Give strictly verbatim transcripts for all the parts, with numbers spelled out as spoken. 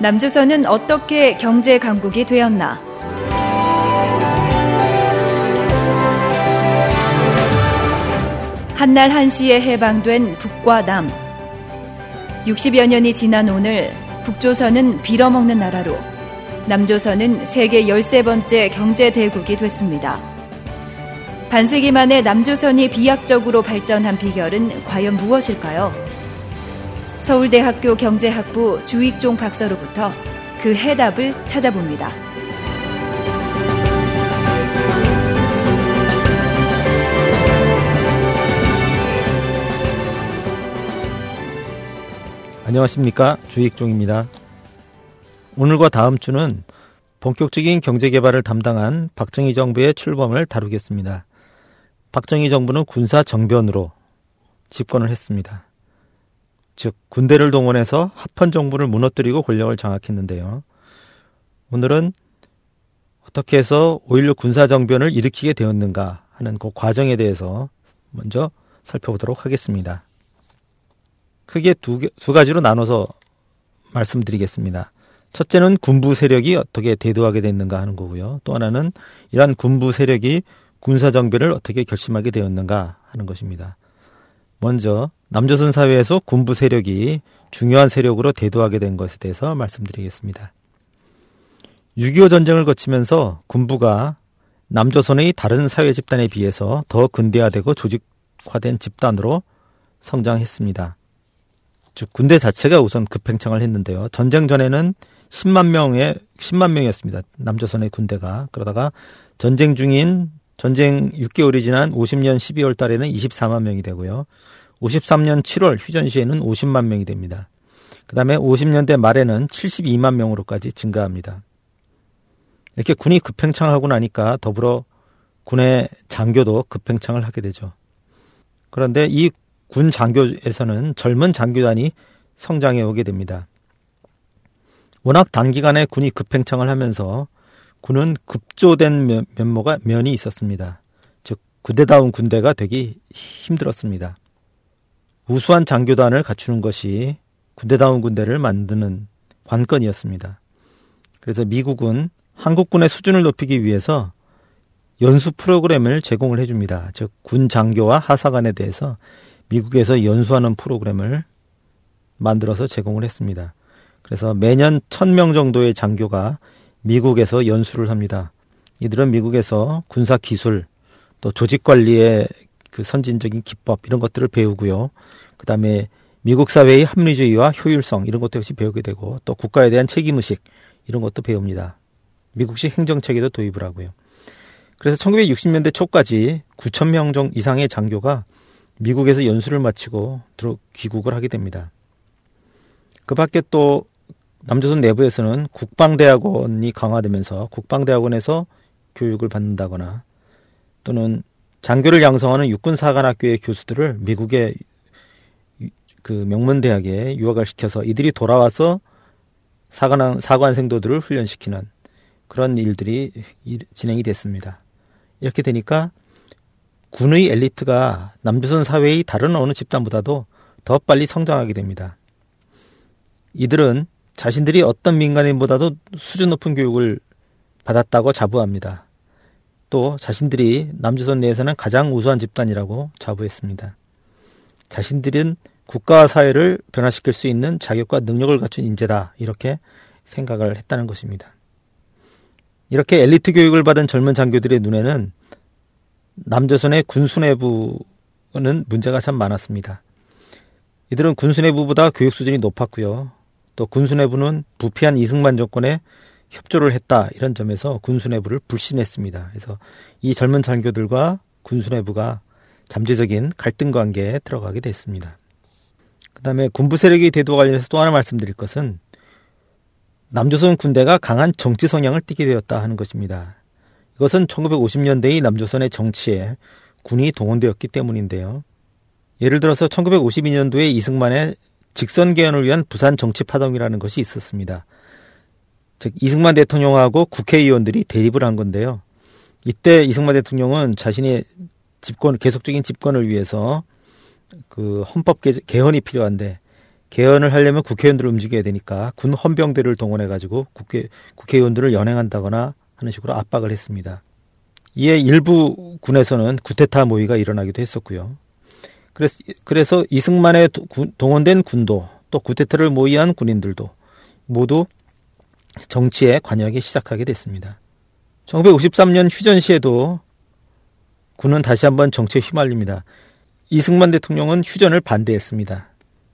남조선은 어떻게 경제 강국이 되었나? 한날 한시에 해방된 북과 남. 육십여 년이 지난 오늘 북조선은 빌어먹는 나라로, 남조선은 세계 열세 번째 경제대국이 됐습니다. 반세기 만에 남조선이 비약적으로 발전한 비결은 과연 무엇일까요? 서울대학교 경제학부 주익종 박사로부터 그 해답을 찾아봅니다. 안녕하십니까, 주익종입니다. 오늘과 다음 주는 본격적인 경제개발을 담당한 박정희 정부의 출범을 다루겠습니다. 박정희 정부는 군사 정변으로 집권을 했습니다. 즉 군대를 동원해서 합헌 정부를 무너뜨리고 권력을 장악했는데요. 오늘은 어떻게 해서 오일육 군사 정변을 일으키게 되었는가 하는 그 과정에 대해서 먼저 살펴보도록 하겠습니다. 크게 두, 두 가지로 나눠서 말씀드리겠습니다. 첫째는 군부 세력이 어떻게 대두하게 됐는가 하는 거고요. 또 하나는 이러한 군부 세력이 군사 정변을 어떻게 결심하게 되었는가 하는 것입니다. 먼저 남조선 사회에서 군부 세력이 중요한 세력으로 대두하게 된 것에 대해서 말씀드리겠습니다. 육이오 전쟁을 거치면서 군부가 남조선의 다른 사회 집단에 비해서 더 근대화되고 조직화된 집단으로 성장했습니다. 즉 군대 자체가 우선 급팽창을 했는데요. 전쟁 전에는 십만 명의 십만 명이었습니다. 남조선의 군대가. 그러다가 전쟁 중인 전쟁 육 개월이 지난 오십 년 십이월 달에는 이십사만 명이 되고요. 오십삼 년 칠월 휴전 시에는 오십만 명이 됩니다. 그 다음에 오십 년대 말에는 칠십이만 명으로까지 증가합니다. 이렇게 군이 급팽창하고 나니까 더불어 군의 장교도 급팽창을 하게 되죠. 그런데 이 군 장교에서는 젊은 장교단이 성장해 오게 됩니다. 워낙 단기간에 군이 급팽창을 하면서 군은 급조된 면모가 면이 있었습니다. 즉 군대다운 군대가 되기 힘들었습니다. 우수한 장교단을 갖추는 것이 군대다운 군대를 만드는 관건이었습니다. 그래서 미국은 한국군의 수준을 높이기 위해서 연수 프로그램을 제공을 해줍니다. 즉 군 장교와 하사관에 대해서 미국에서 연수하는 프로그램을 만들어서 제공을 했습니다. 그래서 매년 천 명 정도의 장교가 미국에서 연수를 합니다. 이들은 미국에서 군사 기술, 또 조직 관리의 그 선진적인 기법 이런 것들을 배우고요. 그 다음에 미국 사회의 합리주의와 효율성 이런 것도 역시 배우게 되고 또 국가에 대한 책임의식 이런 것도 배웁니다. 미국식 행정체계도 도입을 하고요. 그래서 천구백육십 년대 초까지 구천 명 이상의 장교가 미국에서 연수를 마치고 들어 귀국을 하게 됩니다. 그 밖에 또 남조선 내부에서는 국방대학원이 강화되면서 국방대학원에서 교육을 받는다거나 또는 장교를 양성하는 육군사관학교의 교수들을 미국의 그 명문대학에 유학을 시켜서 이들이 돌아와서 사관, 사관생도들을 훈련시키는 그런 일들이 진행이 됐습니다. 이렇게 되니까 군의 엘리트가 남조선 사회의 다른 어느 집단보다도 더 빨리 성장하게 됩니다. 이들은 자신들이 어떤 민간인보다도 수준 높은 교육을 받았다고 자부합니다. 또 자신들이 남조선 내에서는 가장 우수한 집단이라고 자부했습니다. 자신들은 국가와 사회를 변화시킬 수 있는 자격과 능력을 갖춘 인재다 이렇게 생각을 했다는 것입니다. 이렇게 엘리트 교육을 받은 젊은 장교들의 눈에는 남조선의 군수뇌부는 문제가 참 많았습니다. 이들은 군수뇌부보다 교육 수준이 높았고요. 또 군수뇌부는 부패한 이승만 정권에 협조를 했다 이런 점에서 군수뇌부를 불신했습니다. 그래서 이 젊은 장교들과 군수뇌부가 잠재적인 갈등 관계에 들어가게 됐습니다. 그 다음에 군부 세력의 대두와 관련해서 또 하나 말씀드릴 것은 남조선 군대가 강한 정치 성향을 띠게 되었다 하는 것입니다. 이것은 천구백오십 년대의 남조선의 정치에 군이 동원되었기 때문인데요. 예를 들어서 천구백오십이 년도에 이승만의 직선 개헌을 위한 부산 정치파동이라는 것이 있었습니다. 즉 이승만 대통령하고 국회의원들이 대립을 한 건데요. 이때 이승만 대통령은 자신의 집권 계속적인 집권을 위해서 그 헌법 개헌이 필요한데 개헌을 하려면 국회의원들을 움직여야 되니까 군 헌병대를 동원해가지고 국회, 국회의원들을 연행한다거나 하는 식으로 압박을 했습니다. 이에 일부 군에서는 쿠데타 모의가 일어나기도 했었고요. 그래서, 그래서 이승만에 동원된 군도 또 쿠데타를 모의한 군인들도 모두 정치에 관여하기 시작하게 됐습니다. 천구백오십삼 년 휴전시에도 군은 다시 한번 정치에 휘말립니다. 이승만 대통령은 휴전을 반대했습니다.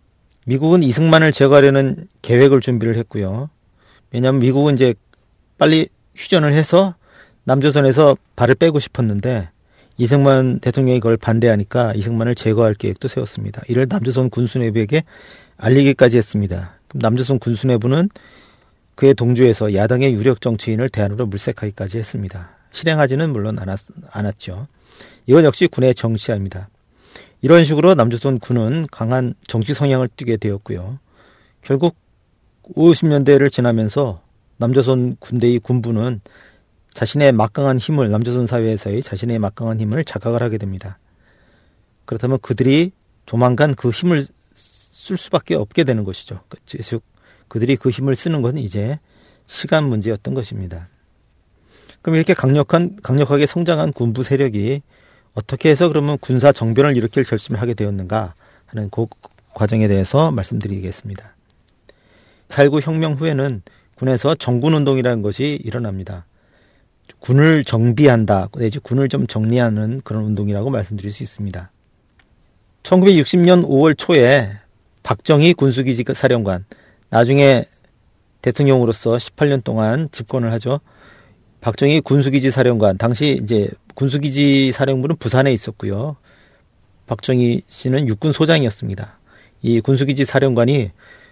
미국은 이승만을 제거하려는 계획을 준비를 했고요. 왜냐하면 미국은 이제 빨리 휴전을 해서 남조선에서 발을 빼고 싶었는데 이승만 대통령이 그걸 반대하니까 이승만을 제거할 계획도 세웠습니다. 이를 남조선 군수내부에게 알리기까지 했습니다. 남조선 군수내부는 그의 동조에서 야당의 유력 정치인을 대안으로 물색하기까지 했습니다. 실행하지는 물론 않았, 않았죠. 이건 역시 군의 정치입니다. 이런 식으로 남조선 군은 강한 정치 성향을 띠게 되었고요. 결국 오십 년대를 지나면서 남조선 군대의 군부는 자신의 막강한 힘을, 남조선 사회에서의 자신의 막강한 힘을 자각을 하게 됩니다. 그렇다면 그들이 조만간 그 힘을 쓸 수밖에 없게 되는 것이죠. 즉 그들이 그 힘을 쓰는 건 이제 시간 문제였던 것입니다. 그럼 이렇게 강력한, 강력하게 성장한 군부 세력이 어떻게 해서 그러면 군사 정변을 일으킬 결심을 하게 되었는가 하는 그 과정에 대해서 말씀드리겠습니다. 사일구 혁명 후에는 군에서 정군운동이라는 것이 일어납니다. 군을 정비한다, 내지 군을 좀 정리하는 그런 운동이라고 말씀드릴 수 있습니다. 천구백육십 년 오월 초에 박정희 군수기지 사령관, 나중에 대통령으로서 십팔 년 동안 집권을 하죠. 박정희 군수기지 사령관, 당시 이제 군수기지 사령부는 부산에 있었고요. 박정희 씨는 육군 소장이었습니다. 이 군수기지 사령관이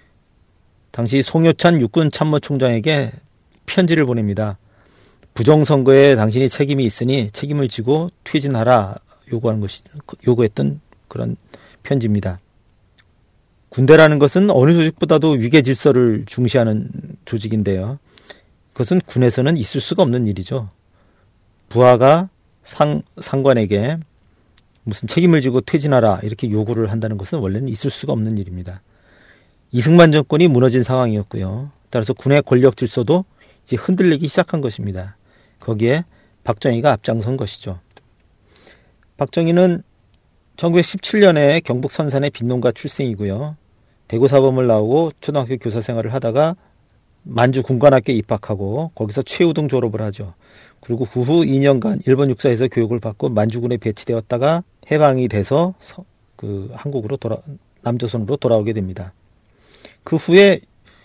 당시 송효찬 육군 참모총장에게 편지를 보냅니다. 부정선거에 당신이 책임이 있으니 책임을 지고 퇴진하라 요구하는 것이, 요구했던 그런 편지입니다. 군대라는 것은 어느 조직보다도 위계 질서를 중시하는 조직인데요. 그것은 군에서는 있을 수가 없는 일이죠. 부하가 상, 상관에게 무슨 책임을 지고 퇴진하라 이렇게 요구를 한다는 것은 원래는 있을 수가 없는 일입니다. 이승만 정권이 무너진 상황이었고요. 따라서 군의 권력 질서도 이제 흔들리기 시작한 것입니다. 거기에 박정희가 앞장선 것이죠. 박정희는 천구백십칠 년에 경북 선산의 빈농가 출생이고요. 대구 사범을 나오고 초등학교 교사 생활을 하다가 만주 군관학교에 입학하고 거기서 최우등 졸업을 하죠. 그리고 그 후 이 년간 일본 육사에서 교육을 받고 만주군에 배치되었다가 해방이 돼서 서, 그 한국으로 돌아 남조선으로 돌아오게 됩니다. 그 후에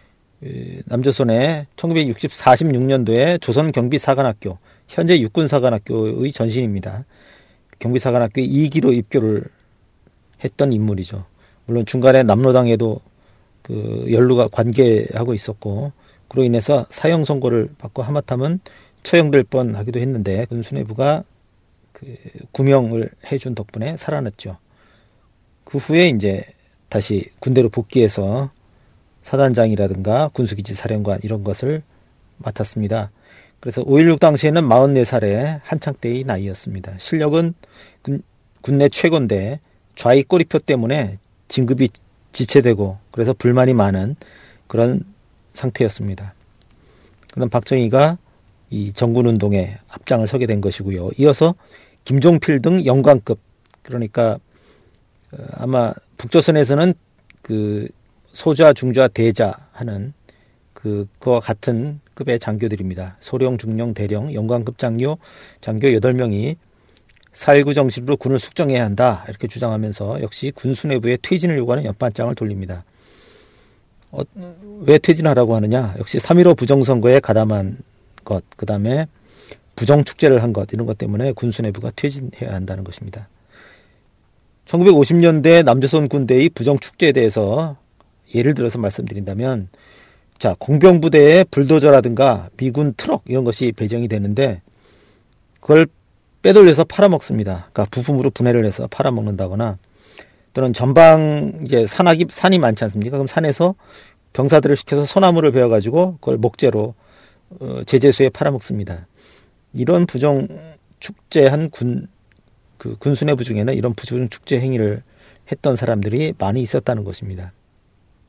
남조선의 천구백사십육 년도에 조선경비사관학교, 현재 육군사관학교의 전신입니다. 경비사관학교에 이 기로 입교를 했던 인물이죠. 물론 중간에 남로당에도 그 연루가 관계하고 있었고, 그로 인해서 사형 선고를 받고 하마터면 처형될 뻔하기도 했는데 군수내부가 그 구명을 해준 덕분에 살아났죠. 그 후에 이제 다시 군대로 복귀해서 사단장이라든가 군수기지 사령관 이런 것을 맡았습니다. 그래서 오일육 당시에는 마흔네 살의 한창 때의 나이였습니다. 실력은 군, 군내 최고인데 좌익 꼬리표 때문에 진급이 지체되고 그래서 불만이 많은 그런 상태였습니다. 그럼 박정희가 이 정군운동에 앞장을 서게 된 것이고요. 이어서 김종필 등 영관급, 그러니까 아마 북조선에서는 그 소좌, 중좌, 대자 하는 그, 그와 같은 급의 장교들입니다. 소령, 중령, 대령, 영관급 장교, 장교 여덟 명이 사일구 정신으로 군을 숙정해야 한다 이렇게 주장하면서 역시 군수내부의 퇴진을 요구하는 연판장을 돌립니다. 어, 왜 퇴진하라고 하느냐? 역시 삼일오 부정선거에 가담한 것, 그 다음에 부정축제를 한 것, 이런 것 때문에 군수내부가 퇴진해야 한다는 것입니다. 천구백오십 년대 남조선 군대의 부정축제에 대해서 예를 들어서 말씀드린다면, 자, 공병부대에 불도저라든가 미군 트럭 이런 것이 배정이 되는데 그걸 빼돌려서 팔아먹습니다. 그러니까 부품으로 분해를 해서 팔아먹는다거나, 또는 전방 이제 산악이 산이 많지 않습니까? 그럼 산에서 병사들을 시켜서 소나무를 베어가지고 그걸 목재로 어, 제재소에 팔아먹습니다. 이런 부정 축제한 군 그 군수내부 중에는 이런 부정 축제 행위를 했던 사람들이 많이 있었다는 것입니다.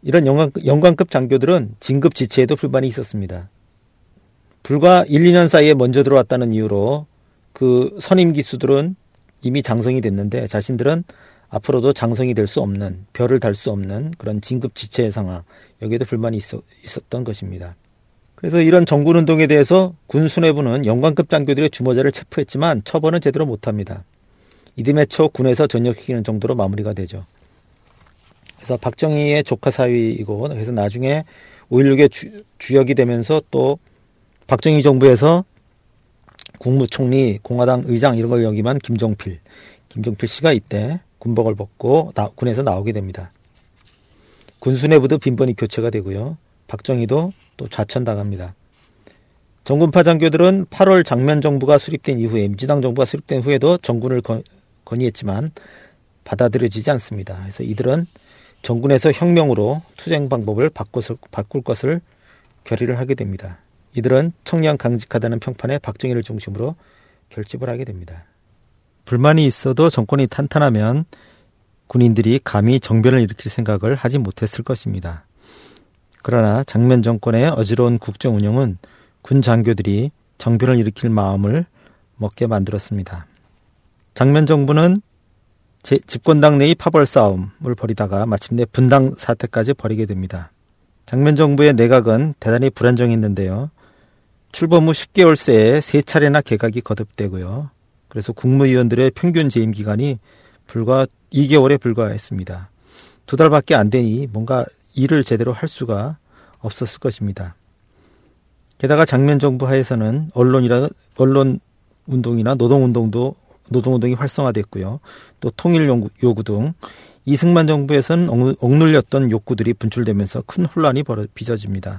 이런 영관, 영관급 장교들은 진급 지체에도 불만이 있었습니다. 불과 일, 이 년 사이에 먼저 들어왔다는 이유로 그 선임 기수들은 이미 장성이 됐는데 자신들은 앞으로도 장성이 될 수 없는, 별을 달 수 없는 그런 진급 지체의 상황, 여기에도 불만이 있어, 있었던 것입니다. 그래서 이런 정군운동에 대해서 군 수뇌부는 영관급 장교들의 주모자를 체포했지만 처벌은 제대로 못합니다. 이듬해 초 군에서 전역시키는 정도로 마무리가 되죠. 그래서 박정희의 조카 사위이고, 그래서 나중에 오일육의 주, 주역이 되면서 또 박정희 정부에서 국무총리, 공화당 의장 이런 걸 역임한 김종필, 김종필 씨가 이때 군복을 벗고 나, 군에서 나오게 됩니다. 군수뇌부도 빈번히 교체가 되고요. 박정희도 또 좌천당합니다. 정군파 장교들은 팔월 장면 정부가 수립된 이후에, 민주당 정부가 수립된 후에도 정군을 건, 건의했지만 받아들여지지 않습니다. 그래서 이들은 정군에서 혁명으로 투쟁 방법을 바꿔서, 바꿀 것을 결의를 하게 됩니다. 이들은 청량 강직하다는 평판에 박정희를 중심으로 결집을 하게 됩니다. 불만이 있어도 정권이 탄탄하면 군인들이 감히 정변을 일으킬 생각을 하지 못했을 것입니다. 그러나 장면 정권의 어지러운 국정 운영은 군 장교들이 정변을 일으킬 마음을 먹게 만들었습니다. 장면 정부는 제, 집권당 내의 파벌 싸움을 벌이다가 마침내 분당 사태까지 벌이게 됩니다. 장면 정부의 내각은 대단히 불안정했는데요. 출범 후 십 개월 새에 세 차례나 개각이 거듭되고요. 그래서 국무위원들의 평균 재임 기간이 불과 이 개월에 불과했습니다. 두 달밖에 안 되니 뭔가 일을 제대로 할 수가 없었을 것입니다. 게다가 장면 정부 하에서는 언론이나 언론 운동이나 노동 운동도 노동 운동이 활성화됐고요. 또 통일 요구 등 이승만 정부에서는 억눌렸던 욕구들이 분출되면서 큰 혼란이 벌어 빚어집니다.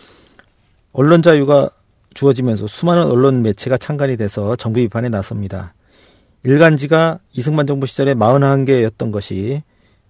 언론 자유가 주어지면서 수많은 언론 매체가 창간이 돼서 정부 비판에 나섭니다. 일간지가 이승만 정부 시절에 사십일 개였던 것이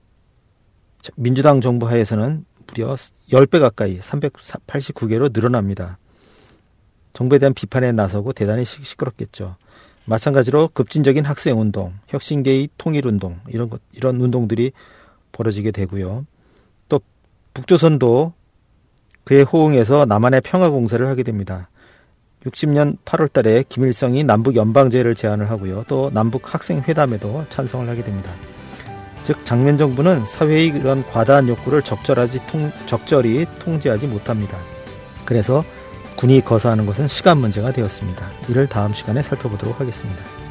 민주당 정부 하에서는 무려 십 배 가까이 삼백팔십구 개로 늘어납니다. 정부에 대한 비판에 나서고 대단히 시끄럽겠죠. 마찬가지로 급진적인 학생운동, 혁신계의 통일운동 이런 것, 이런 운동들이 벌어지게 되고요. 또 북조선도 그에 호응해서 남한의 평화공사를 하게 됩니다. 육십 년 팔월 달에 김일성이 남북 연방제를 제안을 하고요. 또 남북 학생회담에도 찬성을 하게 됩니다. 즉 장면 정부는 사회의 그런 과다한 욕구를 적절하지 통, 적절히 통제하지 못합니다. 그래서 군이 거사하는 것은 시간 문제가 되었습니다. 이를 다음 시간에 살펴보도록 하겠습니다.